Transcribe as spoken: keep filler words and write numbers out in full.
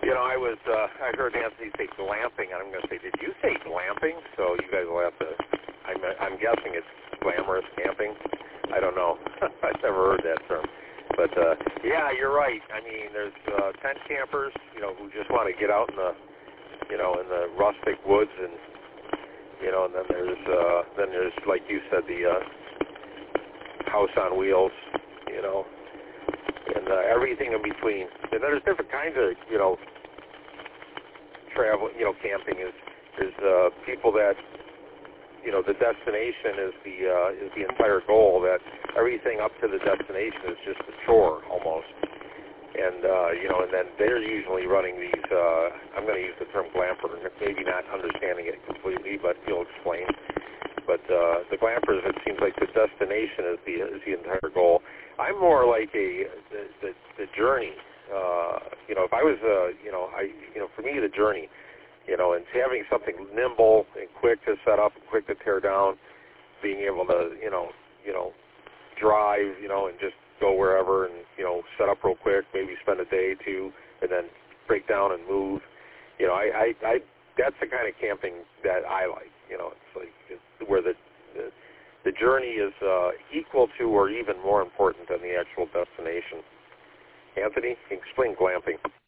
You know, I was, uh, I heard Anthony say glamping, and I'm going to say, did you say glamping? So you guys will have to, I'm, I'm guessing it's glamorous camping. I don't know. I've never heard that term. But, uh, yeah, you're right. I mean, there's uh, tent campers, you know, who just want to get out in the, you know, in the rustic woods, and, you know, and then there's, uh, then there's, like you said, the uh, house on wheels, you know, and uh, everything in between. And there's different kinds of, you know, travel, you know, camping is, is uh, people that, you know, the destination is the uh, is the entire goal, that everything up to the destination is just a chore almost. And, uh, you know, and then they're usually running these, uh, I'm going to use the term glamper, maybe not understanding it completely, but you'll explain. But uh, the glampers, it seems like the destination is the is the entire goal. I'm more like a the the, the journey. Uh, you know, if I was, uh, you know, I you know, for me the journey, you know, and having something nimble and quick to set up and quick to tear down, being able to, you know, you know, drive, you know, and just go wherever and, you know, set up real quick, maybe spend a day or two, and then break down and move. You know, I, I, I that's the kind of camping that I like. You know, it's like it's where the, the the journey is uh, equal to or even more important than the actual destination. Anthony, explain glamping.